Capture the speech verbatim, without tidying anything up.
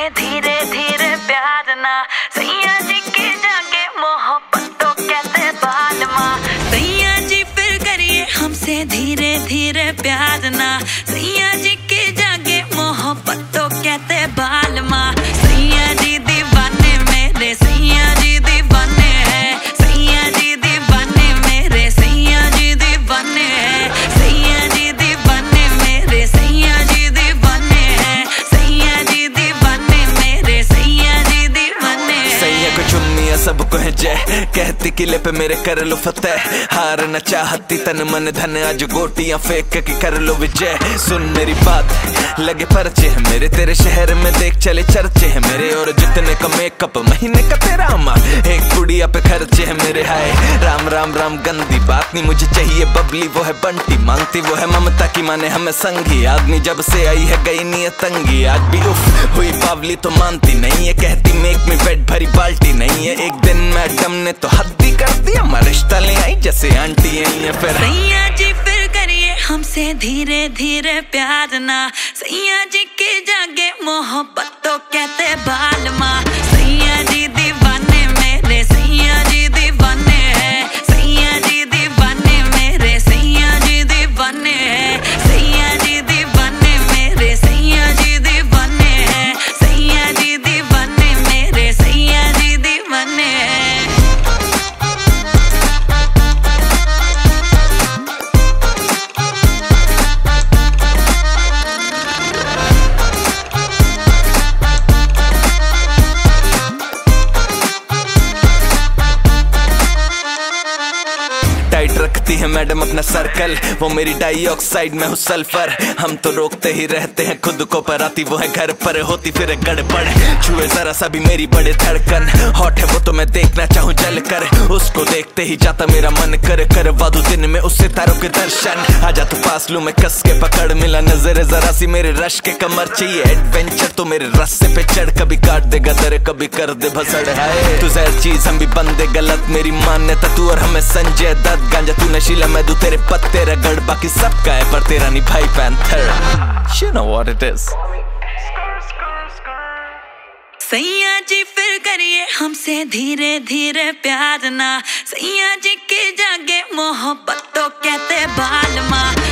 हमसे धीरे धीरे प्यार ना, सैया जी के जागे मोहब्बत तो कहते बालमा। सैया जी फिर करिए हमसे धीरे धीरे प्यार ना, सैया जी के जागे मोहब्बत तो कहते बालमा। सैया जी दीवाने मेरे, सैया जी दीवाने हैं, सैया जी दीवाने मेरे, सैया जी दीवाने हैं, सैया जी दीवाने मेरे, सैया जी दीवाने हैं, सैया जी दीवाने मेरे, सैया जी दीवाने। सैया को चुम्मिया सबको है जय, कहती किले पे मेरे कर लो फतेह। हार न चाहती तन मन धन, आज गोटियां फेंक के कर लो विजय। सुन मेरी बात लगे परचे है मेरे, तेरे शहर में देख चले चर्चे है मेरे। और जितने का मेकअप महीने का तेरा अमा, एक गुड़िया पे खर्चे है मेरे। हाय राम राम राम गंदी बात नहीं, मुझे चाहिए बबली वो है बंटी, मांगती वो है ममता की माने हमें संगी। आदमी जब से आई है गई नहीं है तंगी, आज भी उफ हुई बावली तो मानती नहीं है, कहती मेक में बेड भरी बाल्टी नहीं है। एक दिन मैडम ने तो हद्दी कर दिया, हमारा रिश्ता ले आई जैसे आंटी आई है। फिर सैया जी फिर करिए हमसे धीरे धीरे प्यार ना, सैया जी के जागे मोहब्बत तो कहते बालमा। सैया जी दीवाने मेरे, सैया जी दीवाने हैं, सैया जी दीवाने मेरे, सैया जी दीवाने हैं, सैया जी दीवाने मेरे, सैया जी दीवाने हैं, सैया जी दीवाने मेरे, सैया जी दीवाने हैं। टाइट रखती है मैडम अपना सर्कल, वो मेरी डाइऑक्साइड में हूँ सल्फर। हम तो रोकते ही रहते हैं खुद को, पर आती वो है घर पर होती फिर गड़बड़। छुए जरा सा भी मेरी बड़े धड़कन, हॉट है वो तो मैं देखना चाहूँ जल कर। उसको देखते ही जाता मेरा मन कर, कर वादू दिन में उससे तारों के दर्शन। आजा तो पास लूं मैं कस के पकड़, मिला नजर जरा सी मेरे रश के कमर। चाहिए एडवेंचर तो मेरे रस्से पे चढ़, कभी काट दे गदर कभी कर दे भसड़। है तू जहर चीज हम भी बंदे गलत, मेरी मान्यता तू और हमें संजय दत्त। गांजा तू नशीला मैं दूं तेरे पत्ते रगड़, बाकी सबका है पर तेरा नहीं भाई panther. You know what it is। सैया जी फिर करिए हमसे धीरे धीरे प्यार ना, सैया जी के जागे मोहब्बत तो कहते बालमा।